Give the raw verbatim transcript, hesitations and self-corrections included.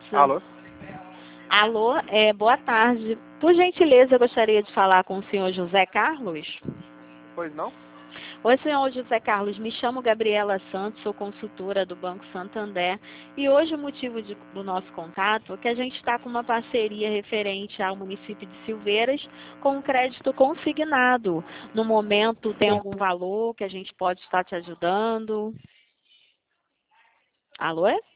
Alô? Alô, é, boa tarde. Por gentileza, eu gostaria de falar com o senhor José Carlos. Pois não? Oi, senhor José Carlos, me chamo Gabriela Santos, sou consultora do Banco Santander e hoje o motivo de- do nosso contato é que a gente está com uma parceria referente ao município de Silveiras com um crédito consignado. No momento, tem algum valor que a gente pode estar te ajudando? Alô?